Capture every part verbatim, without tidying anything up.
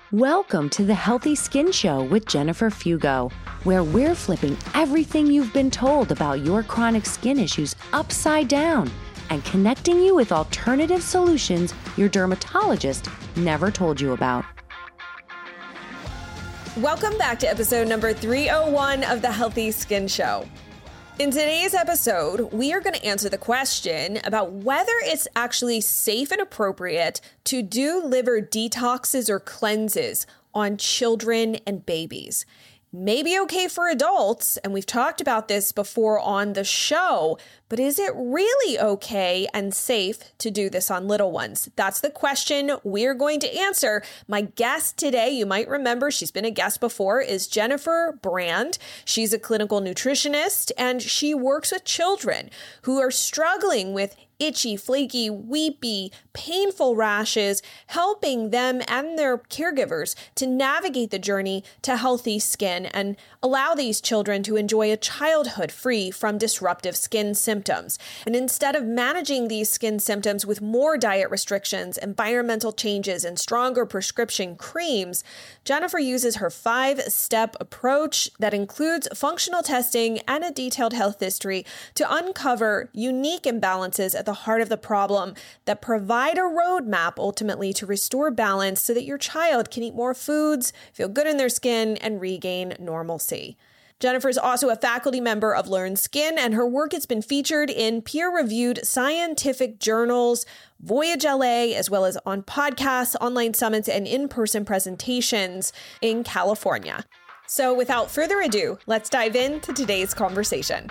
Welcome to the Healthy Skin Show with Jennifer Fugo, where we're flipping everything you've been told about your chronic skin issues upside down and connecting you with alternative solutions your dermatologist never told you about. Welcome back to episode number three oh one of the Healthy Skin Show. In today's episode, we are going to answer the question about whether it's actually safe and appropriate to do liver detoxes or cleanses on children and babies. Maybe okay for adults, and we've talked about this before on the show, but is it really okay and safe to do this on little ones? That's the question we're going to answer. My guest today, you might remember she's been a guest before, is Jennifer Brand. She's a clinical nutritionist, and she works with children who are struggling with itchy, flaky, weepy, painful rashes, helping them and their caregivers to navigate the journey to healthy skin and allow these children to enjoy a childhood free from disruptive skin symptoms. And instead of managing these skin symptoms with more diet restrictions, environmental changes, and stronger prescription creams, Jennifer uses her five-step approach that includes functional testing and a detailed health history to uncover unique imbalances at the heart of the problem that provide a roadmap ultimately to restore balance so that your child can eat more foods, feel good in their skin, and regain normalcy. Jennifer is also a faculty member of Learn Skin, and her work has been featured in peer-reviewed scientific journals, Voyage L A, as well as on podcasts, online summits, and in-person presentations in California. So without further ado, let's dive into today's conversation.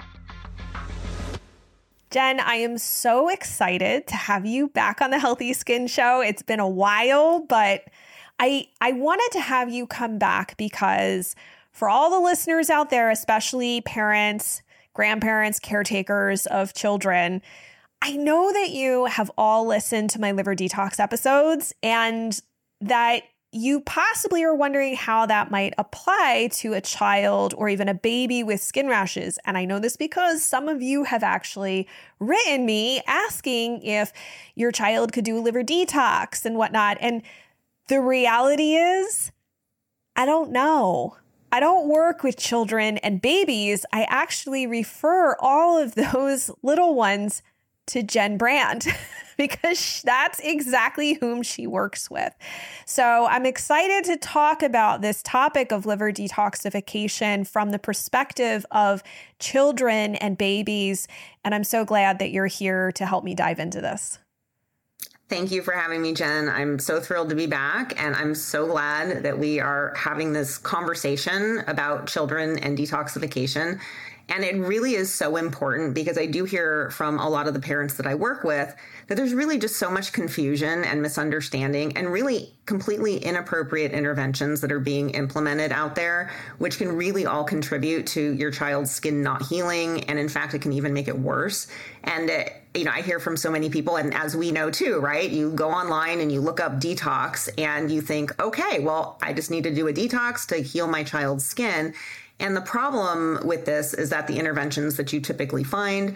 Jen, I am so excited to have you back on the Healthy Skin Show. It's been a while, but I I wanted to have you come back because for all the listeners out there, especially parents, grandparents, caretakers of children, I know that you have all listened to my liver detox episodes and that you possibly are wondering how that might apply to a child or even a baby with skin rashes. And I know this because some of you have actually written me asking if your child could do a liver detox and whatnot. And the reality is, I don't know. I don't work with children and babies. I actually refer all of those little ones to Jen Brand because that's exactly whom she works with. So I'm excited to talk about this topic of liver detoxification from the perspective of children and babies. And I'm so glad that you're here to help me dive into this. Thank you for having me, Jen. I'm so thrilled to be back, and I'm so glad that we are having this conversation about children and detoxification. And it really is so important because I do hear from a lot of the parents that I work with that there's really just so much confusion and misunderstanding and really completely inappropriate interventions that are being implemented out there, which can really all contribute to your child's skin not healing. And in fact, it can even make it worse. And it, you know, I hear from so many people, and as we know too, right? You go online and you look up detox and you think, okay, well, I just need to do a detox to heal my child's skin. And the problem with this is that the interventions that you typically find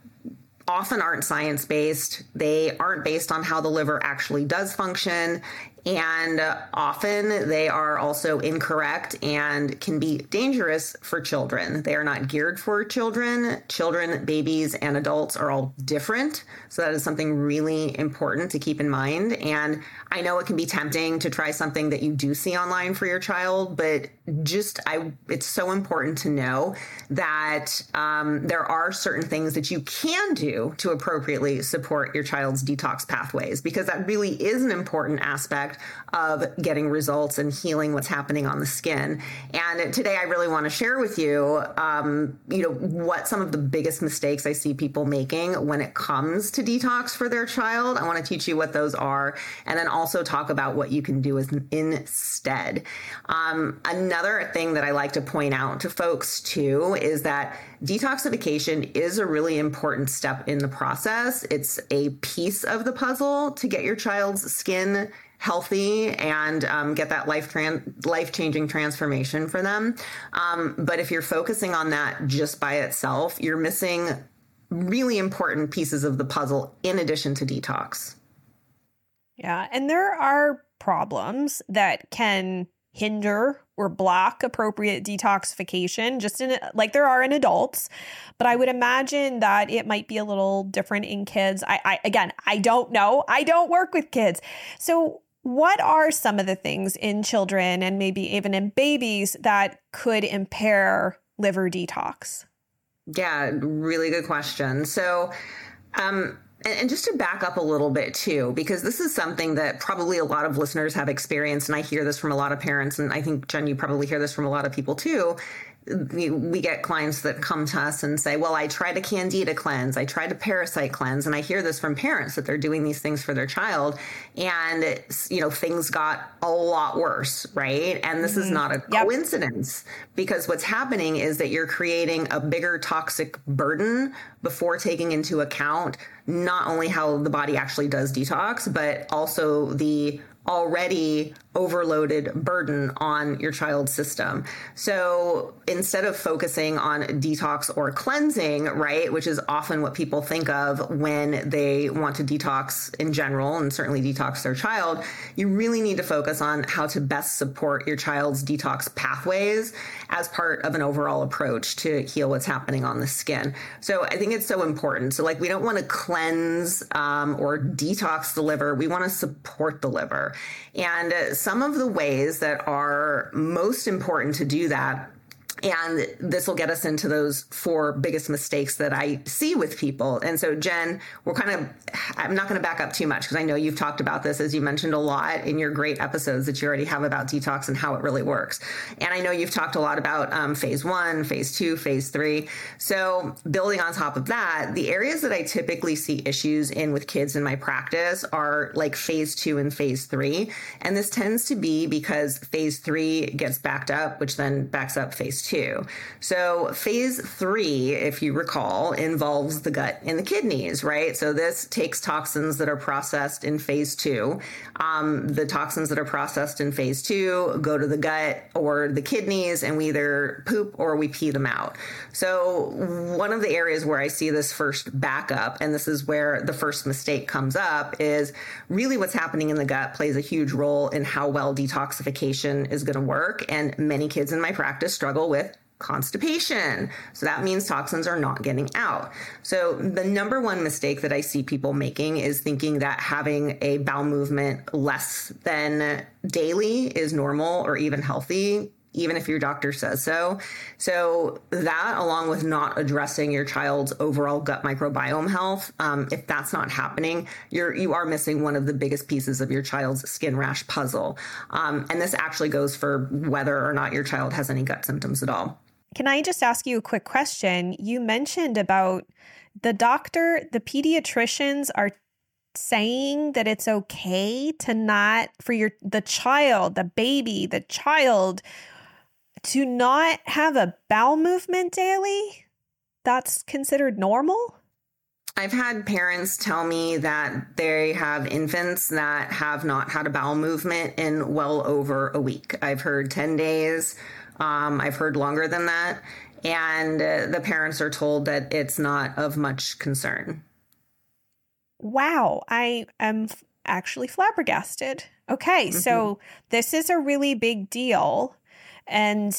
often aren't science-based. They aren't based on how the liver actually does function. And often they are also incorrect and can be dangerous for children. They are not geared for children. Children, babies, and adults are all different. So that is something really important to keep in mind. And I know it can be tempting to try something that you do see online for your child, but just I, it's so important to know that um, there are certain things that you can do to appropriately support your child's detox pathways, because that really is an important aspect of getting results and healing what's happening on the skin. And today I really want to share with you, um, you know, what some of the biggest mistakes I see people making when it comes to detox for their child. I want to teach you what those are, and then also talk about what you can do as, instead. Um, another thing that I like to point out to folks too is that detoxification is a really important step in the process. It's a piece of the puzzle to get your child's skin healthy and um, get that life tran- life-changing transformation for them. Um, but if you're focusing on that just by itself, you're missing really important pieces of the puzzle in addition to detox. Yeah. And there are problems that can hinder or block appropriate detoxification, just in like there are in adults. But I would imagine that it might be a little different in kids. I, I again, I don't know. I don't work with kids. So what are some of the things in children and maybe even in babies that could impair liver detox? Yeah, really good question. So, um, and, and just to back up a little bit too, because this is something that probably a lot of listeners have experienced, and I hear this from a lot of parents, and I think, Jen, you probably hear this from a lot of people too. We, we get clients that come to us and say, well, I tried a candida cleanse, I tried a parasite cleanse. And I hear this from parents that they're doing these things for their child. And, you know, things got a lot worse, right? And this mm-hmm. is not a yep. coincidence, because what's happening is that you're creating a bigger toxic burden before taking into account not only how the body actually does detox, but also the already overloaded burden on your child's system. So instead of focusing on detox or cleansing, right, which is often what people think of when they want to detox in general, and certainly detox their child, you really need to focus on how to best support your child's detox pathways as part of an overall approach to heal what's happening on the skin. So I think it's so important. So like, we don't want to cleanse um, or detox the liver. We want to support the liver. And uh, some of the ways that are most important to do that, and this will get us into those four biggest mistakes that I see with people. And so, Jen, we're kind of, I'm not going to back up too much because I know you've talked about this, as you mentioned a lot in your great episodes that you already have about detox and how it really works. And I know you've talked a lot about um, phase one, phase two, phase three. So building on top of that, the areas that I typically see issues in with kids in my practice are like phase two and phase three. And this tends to be because phase three gets backed up, which then backs up phase two. Two. So phase three, if you recall, involves the gut and the kidneys, right? So this takes toxins that are processed in phase two. Um, the toxins that are processed in phase two go to the gut or the kidneys, and we either poop or we pee them out. So one of the areas where I see this first backup, and this is where the first mistake comes up, is really what's happening in the gut plays a huge role in how well detoxification is going to work. And many kids in my practice struggle with constipation. So that means toxins are not getting out. So the number one mistake that I see people making is thinking that having a bowel movement less than daily is normal or even healthy, even if your doctor says so. So that, along with not addressing your child's overall gut microbiome health, um, if that's not happening, you're, you are missing one of the biggest pieces of your child's skin rash puzzle. Um, and this actually goes for whether or not your child has any gut symptoms at all. Can I just ask you a quick question? You mentioned about the doctor, the pediatricians are saying that it's okay to not, for your, the child, the baby, the child, to not have a bowel movement daily? That's considered normal? I've had parents tell me that they have infants that have not had a bowel movement in well over a week. I've heard ten days. Um, I've heard longer than that. And uh, the parents are told that it's not of much concern. Wow. I am f- actually flabbergasted. Okay. Mm-hmm. So this is a really big deal. And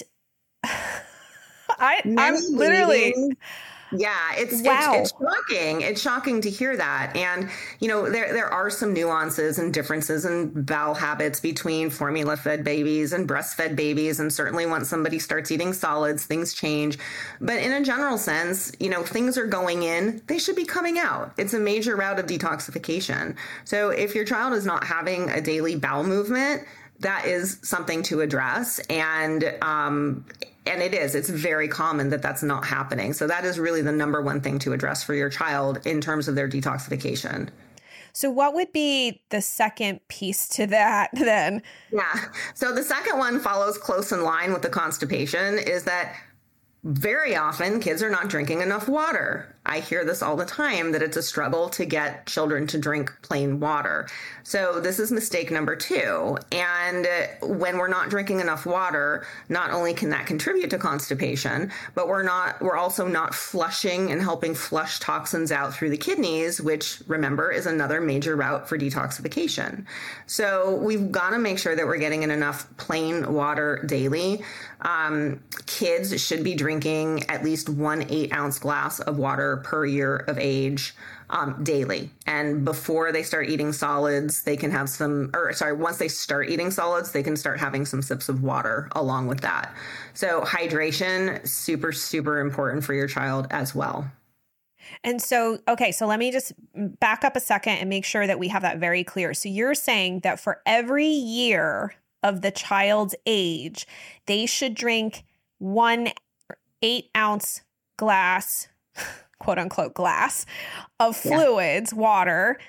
I, I'm literally... Yeah, it's, wow. it's it's shocking. It's shocking to hear that. And, you know, there there are some nuances and differences in bowel habits between formula-fed babies and breastfed babies. And certainly once somebody starts eating solids, things change. But in a general sense, you know, things are going in, they should be coming out. It's a major route of detoxification. So if your child is not having a daily bowel movement, that is something to address. And, um, And it is. It's very common that that's not happening. So that is really the number one thing to address for your child in terms of their detoxification. So what would be the second piece to that then? Yeah. So the second one follows close in line with the constipation, is that very often kids are not drinking enough water. I hear this all the time, that it's a struggle to get children to drink plain water. So this is mistake number two. And when we're not drinking enough water, not only can that contribute to constipation, but we're not, we're also not flushing and helping flush toxins out through the kidneys, which, remember, is another major route for detoxification. So we've got to make sure that we're getting in enough plain water daily. Um, kids should be drinking at least one eight ounce glass of water per year of age um, daily. And before they start eating solids, they can have some, or sorry, once they start eating solids, they can start having some sips of water along with that. So hydration, super, super important for your child as well. And so, okay, so let me just back up a second and make sure that we have that very clear. So you're saying that for every year of the child's age, they should drink one eight ounce glass, quote unquote, glass of fluids, yeah. water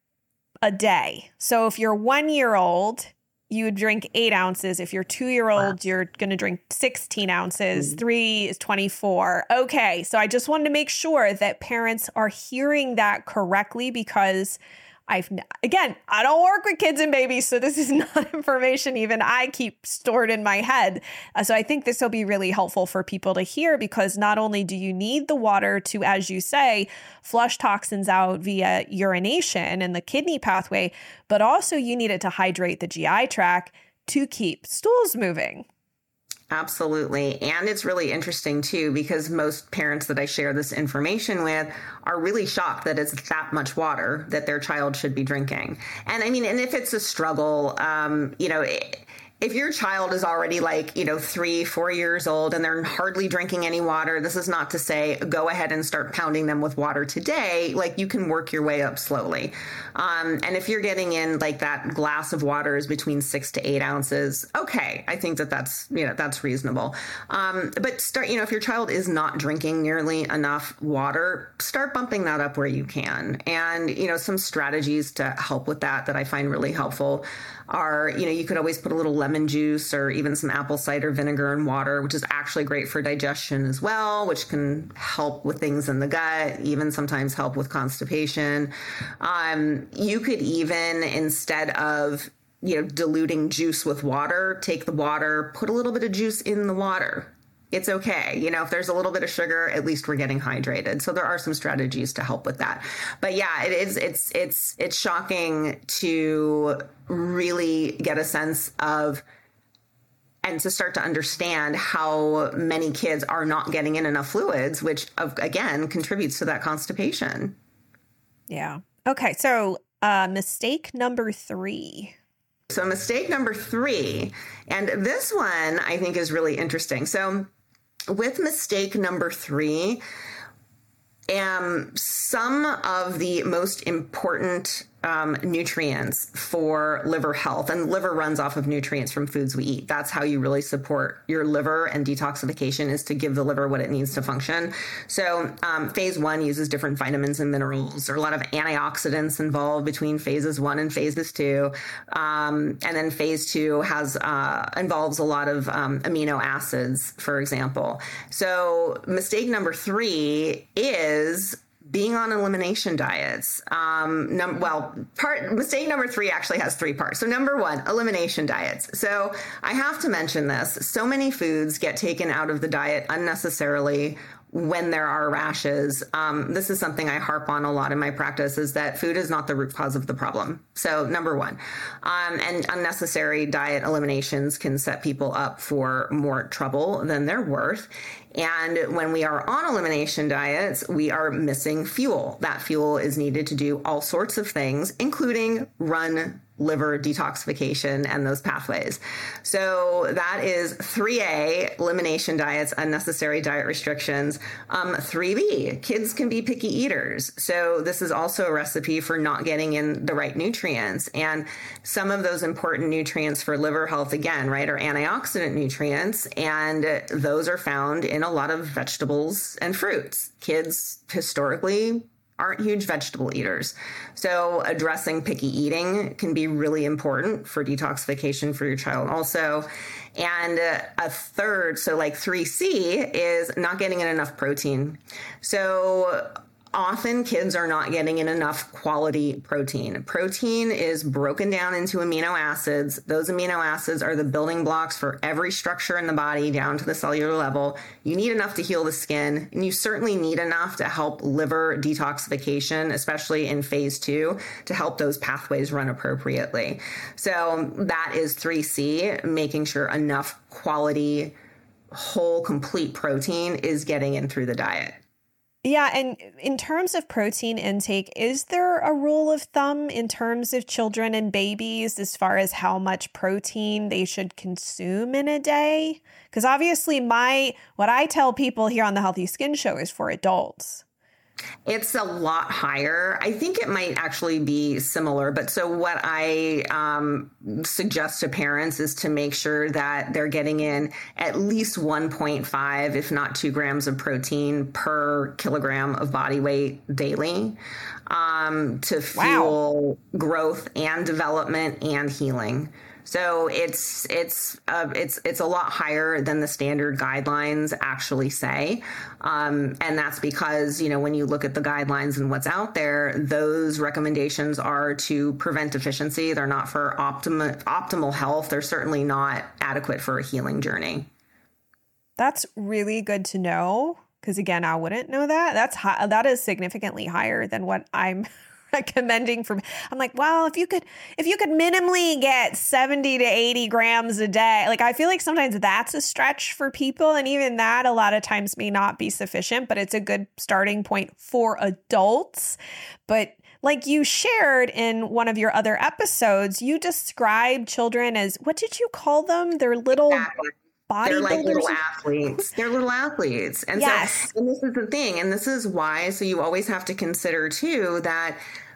a day. So if you're one year old, you would drink eight ounces. If you're two year old, wow. you're going to drink sixteen ounces. Mm-hmm. Three is twenty-four. Okay. So I just wanted to make sure that parents are hearing that correctly, because I've, again, I don't work with kids and babies, so this is not information even I keep stored in my head. Uh, so I think this will be really helpful for people to hear, because not only do you need the water to, as you say, flush toxins out via urination and the kidney pathway, but also you need it to hydrate the G I tract to keep stools moving. Absolutely. And it's really interesting, too, because most parents that I share this information with are really shocked that it's that much water that their child should be drinking. And I mean, and if it's a struggle, um, you know, it, if your child is already like, you know, three, four years old and they're hardly drinking any water, this is not to say go ahead and start pounding them with water today. Like, you can work your way up slowly. Um, and if you're getting in like that glass of water is between six to eight ounces, okay, I think that that's, you know, that's reasonable. Um, but start, you know, if your child is not drinking nearly enough water, start bumping that up where you can. And, you know, some strategies to help with that that I find really helpful are, you know, you could always put a little lemon juice or even some apple cider vinegar in water, which is actually great for digestion as well, which can help with things in the gut, even sometimes help with constipation. Um, you could even, instead of, you know, diluting juice with water, take the water, put a little bit of juice in the water. It's okay. You know, if there's a little bit of sugar, at least we're getting hydrated. So there are some strategies to help with that. But yeah, it is, it's, it's, it's shocking to really get a sense of, and to start to understand how many kids are not getting in enough fluids, which again contributes to that constipation. Yeah. Okay. So uh, mistake number three. So mistake number three, and this one I think is really interesting. So with mistake number three, um, some of the most important um, nutrients for liver health, and liver runs off of nutrients from foods we eat. That's how you really support your liver and detoxification, is to give the liver what it needs to function. So um, phase one uses different vitamins and minerals. There are a lot of antioxidants involved between phases one and phases two. Um, and then phase two has uh, involves a lot of um, amino acids, for example. So mistake number three is being on elimination diets. Um, num- well, part mistake number three actually has three parts. So number one, elimination diets. So I have to mention this. So many foods get taken out of the diet unnecessarily when there are rashes. Um, this is something I harp on a lot in my practice, is that food is not the root cause of the problem. So number one, um, and unnecessary diet eliminations can set people up for more trouble than they're worth. And when we are on elimination diets, we are missing fuel. That fuel is needed to do all sorts of things, including run liver detoxification and those pathways. So that is three A, elimination diets, unnecessary diet restrictions. Um, three B, kids can be picky eaters. So this is also a recipe for not getting in the right nutrients. And some of those important nutrients for liver health, again, right, are antioxidant nutrients. And those are found in a lot of vegetables and fruits. Kids historically aren't huge vegetable eaters. So addressing picky eating can be really important for detoxification for your child also. And uh, a third, so like three C, is not getting in enough protein. So often kids are not getting in enough quality protein. Protein is broken down into amino acids. Those amino acids are the building blocks for every structure in the body down to the cellular level. You need enough to heal the skin, and you certainly need enough to help liver detoxification, especially in phase two, to help those pathways run appropriately. So that is three C, making sure enough quality, whole, complete protein is getting in through the diet. Yeah. And in terms of protein intake, is there a rule of thumb in terms of children and babies as far as how much protein they should consume in a day? Because obviously my, what I tell people here on the Healthy Skin Show is for adults. It's a lot higher. I think it might actually be similar. But so what I um, suggest to parents is to make sure that they're getting in at least one point five, if not two grams of protein per kilogram of body weight daily um, to fuel wow. growth and development and healing. So it's it's uh, it's it's a lot higher than the standard guidelines actually say, um, and that's because, you know, when you look at the guidelines and what's out there, those recommendations are to prevent deficiency. They're not for optimal optimal health. They're certainly not adequate for a healing journey. That's really good to know, because again, I wouldn't know that. That's high, that is significantly higher than what I'm recommending for. I'm like, well, if you could, if you could minimally get seventy to eighty grams a day, like I feel like sometimes that's a stretch for people. And even that a lot of times may not be sufficient, but it's a good starting point for adults. But like you shared in one of your other episodes, you described children as, what did you call them? They're little exactly. They're like little athletes. They're little athletes. And yes. so, and this is the thing, and this is why, so you always have to consider too, that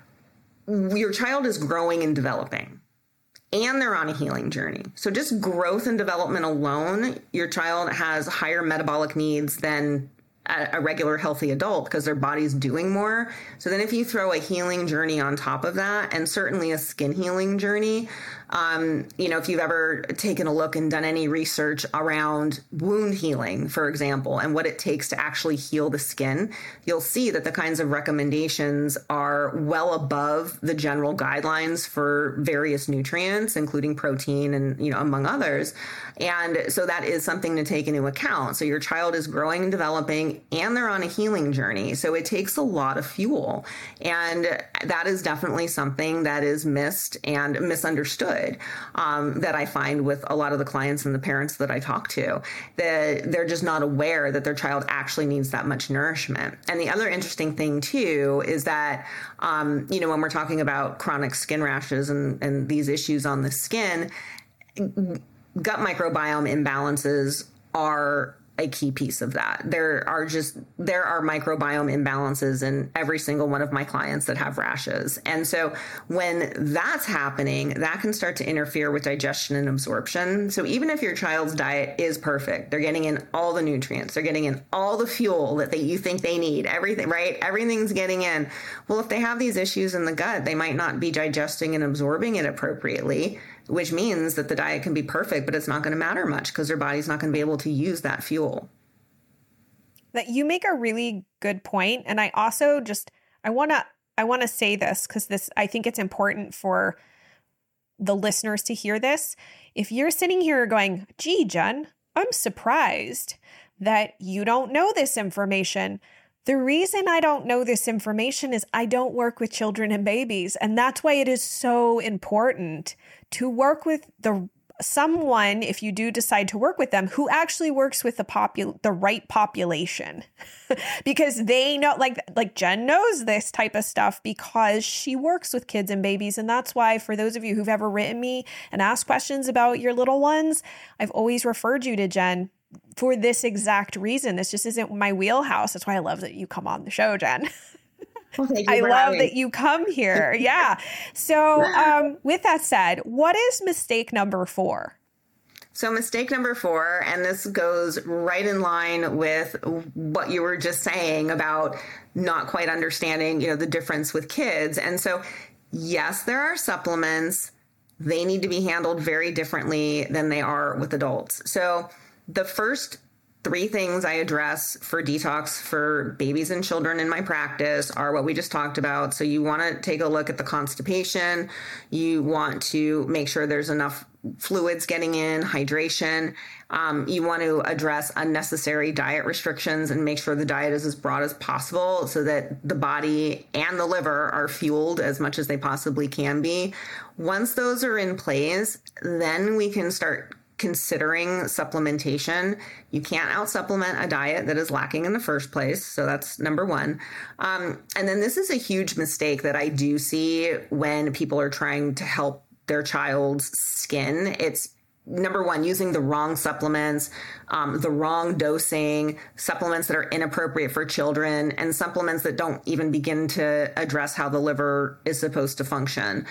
your child is growing and developing, and they're on a healing journey. So just growth and development alone, your child has higher metabolic needs than a regular healthy adult because their body's doing more. So then if you throw a healing journey on top of that, and certainly a skin healing journey, um, you know, if you've ever taken a look and done any research around wound healing, for example, and what it takes to actually heal the skin, you'll see that the kinds of recommendations are well above the general guidelines for various nutrients, including protein and, you know, among others. And so that is something to take into account. So your child is growing and developing, and they're on a healing journey. So it takes a lot of fuel. And that is definitely something that is missed and misunderstood, um, that I find with a lot of the clients and the parents that I talk to, that they're just not aware that their child actually needs that much nourishment. And the other interesting thing too is that, um, you know, when we're talking about chronic skin rashes and, and these issues on the skin, gut microbiome imbalances are a key piece of that. There are just, there are microbiome imbalances in every single one of my clients that have rashes. And so when that's happening, that can start to interfere with digestion and absorption. So even if your child's diet is perfect, they're getting in all the nutrients, they're getting in all the fuel that they, you think they need, everything, right? Everything's getting in. Well, if they have these issues in the gut, they might not be digesting and absorbing it appropriately, which means that the diet can be perfect, but it's not going to matter much because their body's not going to be able to use that fuel. That you make a really good point. And I also just, I want to, I want to say this because this, I think it's important for the listeners to hear this. If you're sitting here going, gee, Jen, I'm surprised that you don't know this information. The reason I don't know this information is I don't work with children and babies. And that's why it is so important to work with the someone, if you do decide to work with them, who actually works with the popu- the right population. Because they know, like, like Jen knows this type of stuff because she works with kids and babies. And that's why, for those of you who've ever written me and asked questions about your little ones, I've always referred you to Jen for this exact reason. This just isn't my wheelhouse. That's why I love that you come on the show, Jen. Well, I love that you come here. Yeah. So um, with that said, what is mistake number four? So mistake number four, and this goes right in line with what you were just saying about not quite understanding, you know, the difference with kids. And so, yes, there are supplements. They need to be handled very differently than they are with adults. So the first three things I address for detox for babies and children in my practice are what we just talked about. So you want to take a look at the constipation. You want to make sure there's enough fluids getting in, hydration. Um, you want to address unnecessary diet restrictions and make sure the diet is as broad as possible so that the body and the liver are fueled as much as they possibly can be. Once those are in place, then we can start considering supplementation. You can't out supplement a diet that is lacking in the first place. So that's number one. Um, and then this is a huge mistake that I do see when people are trying to help their child's skin. It's number one, using the wrong supplements, um, the wrong dosing, supplements that are inappropriate for children, and supplements that don't even begin to address how the liver is supposed to function.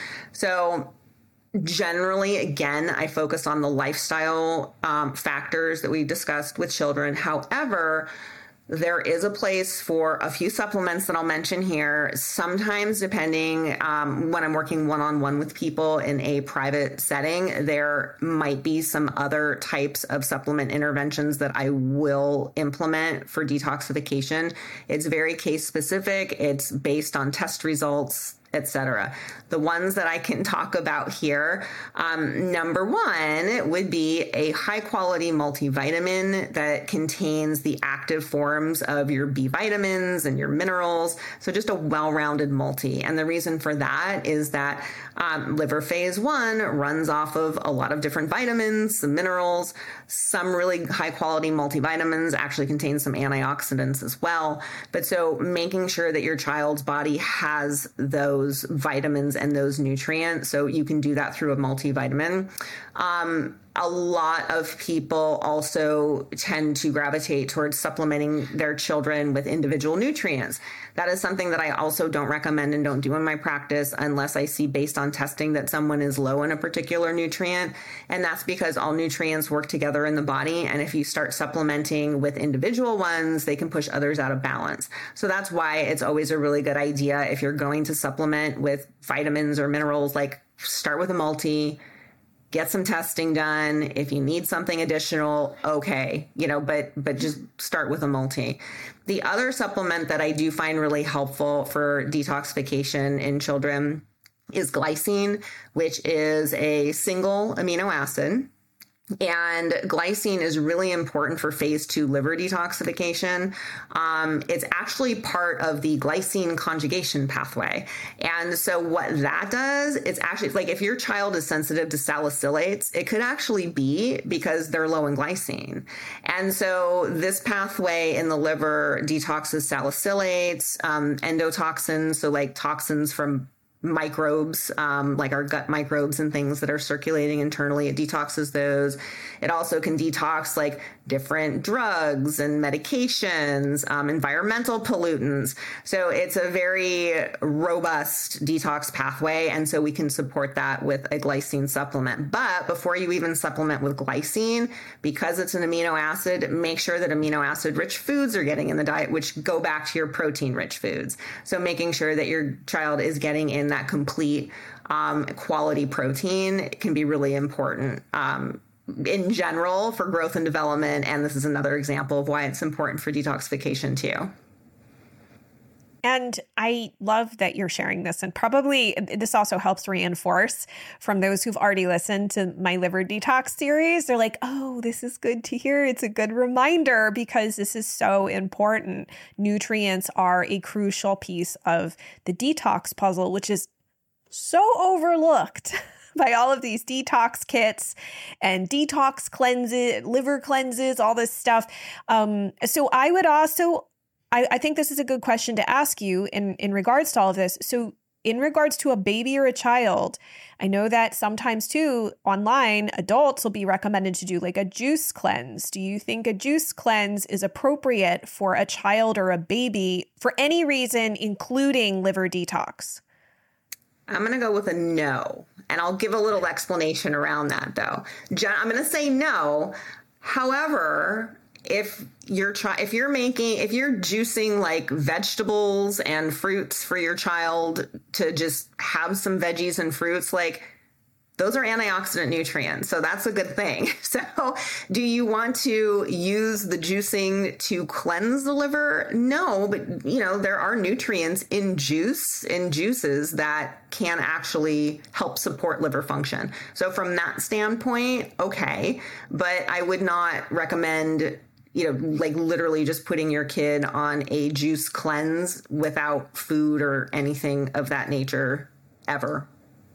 So generally, again, I focus on the lifestyle um, factors that we discussed with children. However, there is a place for a few supplements that I'll mention here. Sometimes, depending um, when I'm working one-on-one with people in a private setting, there might be some other types of supplement interventions that I will implement for detoxification. It's very case specific. It's based on test results, et cetera. The ones that I can talk about here, um, number one would be a high quality multivitamin that contains the active forms of your B vitamins and your minerals. So just a well-rounded multi. And the reason for that is that um, liver phase one runs off of a lot of different vitamins, some minerals. Some really high quality multivitamins actually contain some antioxidants as well. But so making sure that your child's body has those vitamins and those nutrients. So you can do that through a multivitamin. Um, a lot of people also tend to gravitate towards supplementing their children with individual nutrients. That is something that I also don't recommend and don't do in my practice unless I see based on testing that someone is low in a particular nutrient. And that's because all nutrients work together in the body. And if you start supplementing with individual ones, they can push others out of balance. So that's why it's always a really good idea if you're going to supplement with vitamins or minerals, like start with a multi, get some testing done. If you need something additional, okay, you know, but but just start with a multi. The other supplement that I do find really helpful for detoxification in children is glycine, which is a single amino acid. And glycine is really important for phase two liver detoxification. Um, it's actually part of the glycine conjugation pathway. And so what that does, it's actually like if your child is sensitive to salicylates, it could actually be because they're low in glycine. And so this pathway in the liver detoxes salicylates, um, endotoxins, so like toxins from microbes, um, like our gut microbes and things that are circulating internally. It detoxes those. It also can detox like different drugs and medications, um, environmental pollutants. So it's a very robust detox pathway. And so we can support that with a glycine supplement. But before you even supplement with glycine, because it's an amino acid, make sure that amino acid rich foods are getting in the diet, which go back to your protein rich foods. So making sure that your child is getting in that complete um, quality protein can be really important um, in general for growth and development. And this is another example of why it's important for detoxification too. And I love that you're sharing this. And probably this also helps reinforce from those who've already listened to my liver detox series. They're like, oh, this is good to hear. It's a good reminder because this is so important. Nutrients are a crucial piece of the detox puzzle, which is so overlooked by all of these detox kits and detox cleanses, liver cleanses, all this stuff. Um, so I would also I, I think this is a good question to ask you in, in regards to all of this. So in regards to a baby or a child, I know that sometimes too, online, adults will be recommended to do like a juice cleanse. Do you think a juice cleanse is appropriate for a child or a baby for any reason, including liver detox? I'm going to go with a no. And I'll give a little explanation around that though. I'm going to say no. However, if you're try if you're making if you're juicing like vegetables and fruits for your child to just have some veggies and fruits, like those are antioxidant nutrients. So that's a good thing. So do you want to use the juicing to cleanse the liver? No, but you know, there are nutrients in juice, in juices that can actually help support liver function. So from that standpoint, okay, but I would not recommend, you know, like literally just putting your kid on a juice cleanse without food or anything of that nature ever.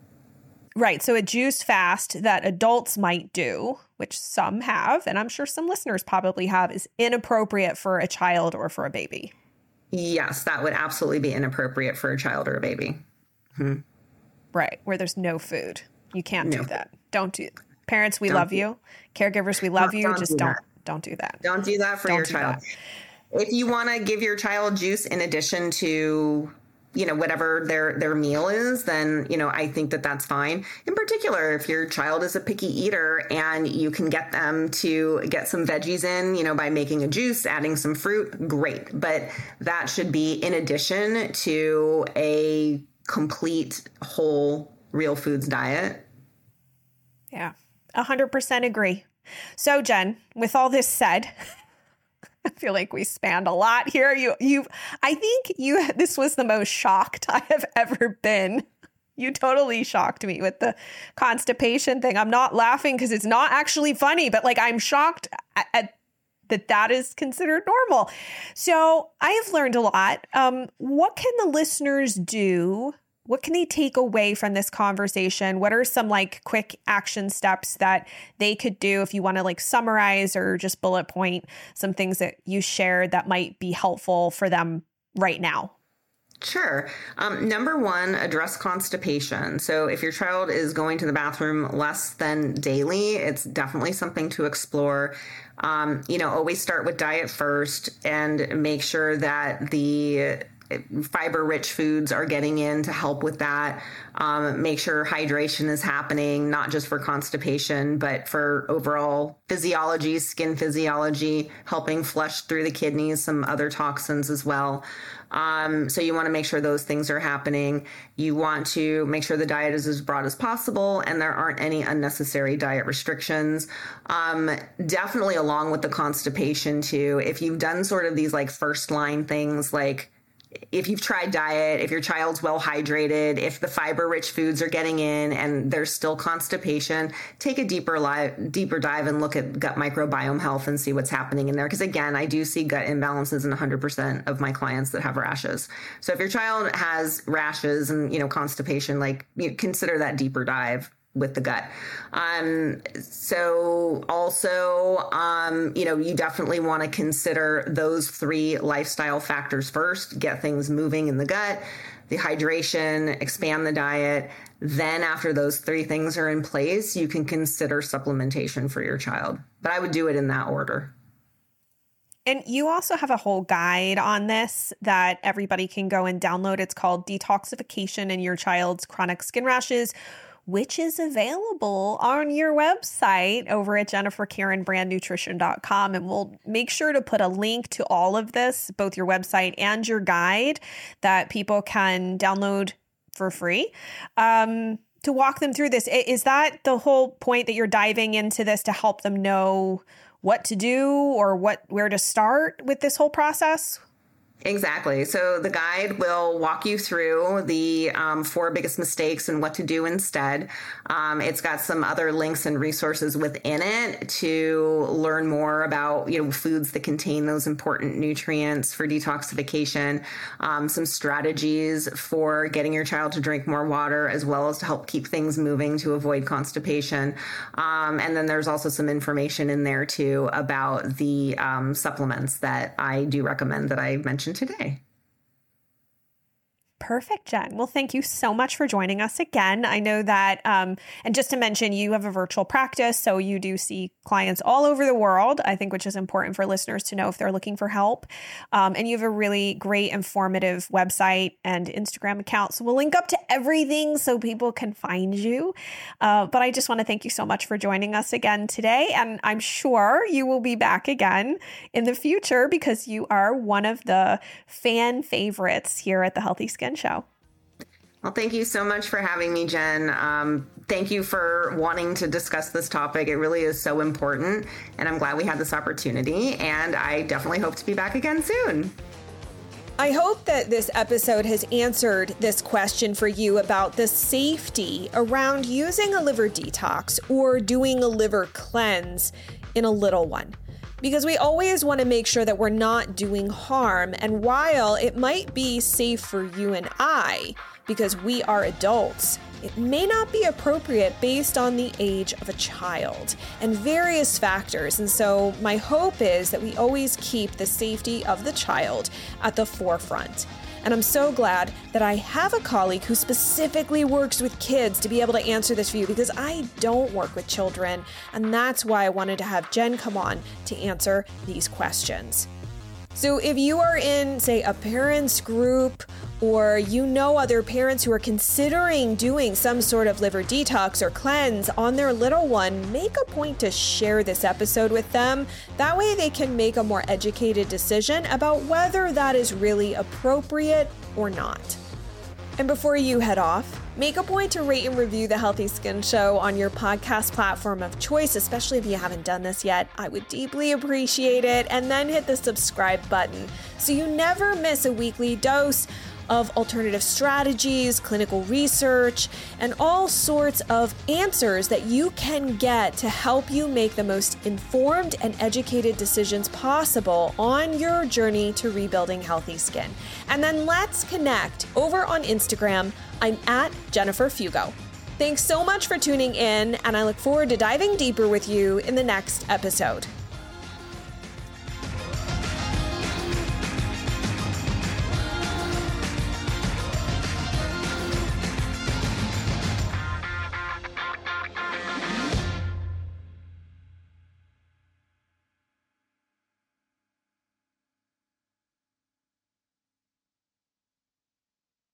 Right. So a juice fast that adults might do, which some have, and I'm sure some listeners probably have, is inappropriate for a child or for a baby. Yes, that would absolutely be inappropriate for a child or a baby. Hmm. Right. Where there's no food. You can't No. do that. Don't do Parents, we Don't love do- you. Caregivers, we love No, you. don't Just do don't that. don't do that. Don't do that for Don't your do child. that. If you want to give your child juice in addition to, you know, whatever their, their meal is, then, you know, I think that that's fine. In particular, if your child is a picky eater and you can get them to get some veggies in, you know, by making a juice, adding some fruit, great. But that should be in addition to a complete whole real foods diet. Yeah. one hundred percent agree. So, Jen, with all this said, I feel like we spanned a lot here. You, you, I think you, this was the most shocked I have ever been. You totally shocked me with the constipation thing. I'm not laughing because it's not actually funny, but like I'm shocked at, at that that is considered normal. So I have learned a lot. Um, what can the listeners do? What can they take away from this conversation? What are some like quick action steps that they could do if you want to like summarize or just bullet point some things that you shared that might be helpful for them right now? Sure. Um, number one, address constipation. So if your child is going to the bathroom less than daily, it's definitely something to explore. Um, you know, always start with diet first and make sure that the fiber-rich foods are getting in to help with that. Um, make sure hydration is happening, not just for constipation, but for overall physiology, skin physiology, helping flush through the kidneys, some other toxins as well. Um, so you want to make sure those things are happening. You want to make sure the diet is as broad as possible and there aren't any unnecessary diet restrictions. Um, definitely along with the constipation too. If you've done sort of these like first line things like if you've tried diet, if your child's well hydrated, if the fiber rich foods are getting in and there's still constipation, take a deeper li- deeper dive and look at gut microbiome health and see what's happening in there. Because again, I do see gut imbalances in one hundred percent of my clients that have rashes. So if your child has rashes and, you know, constipation, like you consider that deeper dive with the gut. Um, so also, um, you know, you definitely want to consider those three lifestyle factors first, get things moving in the gut, the hydration, expand the diet. Then after those three things are in place, you can consider supplementation for your child. But I would do it in that order. And you also have a whole guide on this that everybody can go and download. It's called Detoxification in Your Child's Chronic Skin Rashes, which is available on your website over at jennifer karen brand nutrition dot com. And we'll make sure to put a link to all of this, both your website and your guide, that people can download for free um, to walk them through this. Is that the whole point, that you're diving into this to help them know what to do or what where to start with this whole process? Exactly. So the guide will walk you through the um, four biggest mistakes and what to do instead. Um, it's got some other links and resources within it to learn more about, you know, foods that contain those important nutrients for detoxification, um, some strategies for getting your child to drink more water, as well as to help keep things moving to avoid constipation. Um, and then there's also some information in there too about the um, supplements that I do recommend that I mentioned today. Perfect, Jen. Well, thank you so much for joining us again. I know that, um, and just to mention, you have a virtual practice, so you do see clients all over the world, I think, which is important for listeners to know if they're looking for help. Um, and you have a really great, informative website and Instagram account. So we'll link up to everything so people can find you. Uh, but I just want to thank you so much for joining us again today. And I'm sure you will be back again in the future because you are one of the fan favorites here at the Healthy Skin Show. Well, thank you so much for having me, Jen. Um, thank you for wanting to discuss this topic. It really is so important, and I'm glad we had this opportunity, and I definitely hope to be back again soon. I hope that this episode has answered this question for you about the safety around using a liver detox or doing a liver cleanse in a little one. Because we always want to make sure that we're not doing harm. And while it might be safe for you and I, because we are adults, it may not be appropriate based on the age of a child and various factors. And so my hope is that we always keep the safety of the child at the forefront. And I'm so glad that I have a colleague who specifically works with kids to be able to answer this for you, because I don't work with children. And that's why I wanted to have Jen come on to answer these questions. So if you are in, say, a parents group, or you know other parents who are considering doing some sort of liver detox or cleanse on their little one, make a point to share this episode with them. That way they can make a more educated decision about whether that is really appropriate or not. And before you head off, make a point to rate and review The Healthy Skin Show on your podcast platform of choice, especially if you haven't done this yet. I would deeply appreciate it. And then hit the subscribe button so you never miss a weekly dose of alternative strategies, clinical research, and all sorts of answers that you can get to help you make the most informed and educated decisions possible on your journey to rebuilding healthy skin. And then let's connect over on Instagram. I'm at Jennifer Fugo. Thanks so much for tuning in, and I look forward to diving deeper with you in the next episode.